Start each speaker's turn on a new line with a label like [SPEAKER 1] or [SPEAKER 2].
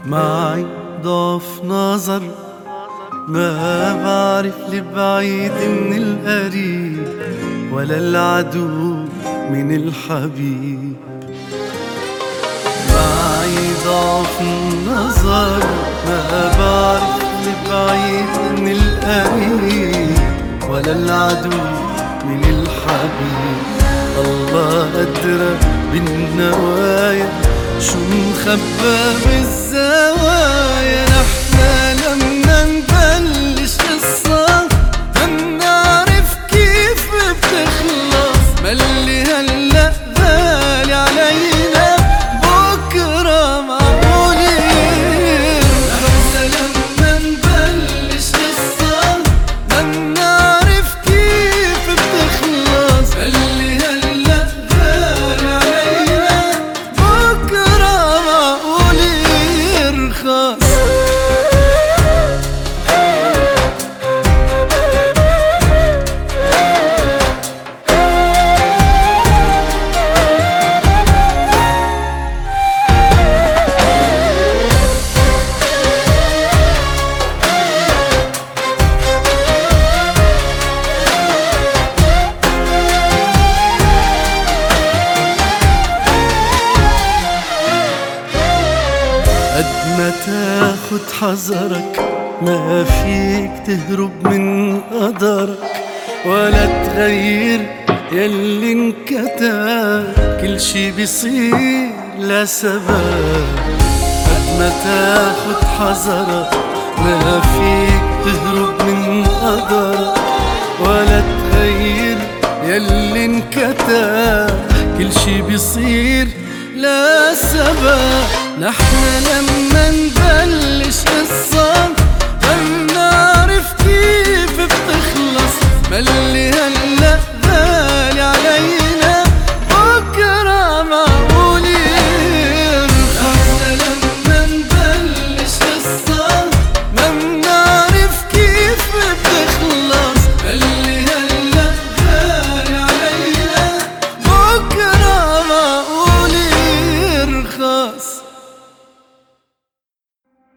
[SPEAKER 1] معي ضعف نظر، ما بعرف البعيد من القريب ولا العدو من الحبيب. معي ضعف نظر، ما بعرف البعيد من القريب ولا العدو من الحبيب. الله أدرى بالنوايا شو مخبى بالزوايا. نحنا لما نبلش قصة ما منعرف كيف بتخلص، ما اللي هلأ غالي علينا بكرة معقول يرخص. لما نبلش قصة ما منعرف كيف بتخلص، ما اللي هلأ غالي علينا بكرة معقول يرخص. قد ما تاخد حذرك ما فيك تهرب من قدرك ولا تغير يلي انكتب. كل شي بيصير لسبب. قد ما تاخد حذرك ما فيك تهرب من قدرك ولا تغير يلي انكتب. كل شي بيصير لا سبب. نحنا لما نبلش قصة ما نعرف كيف بتخلص، ما اللي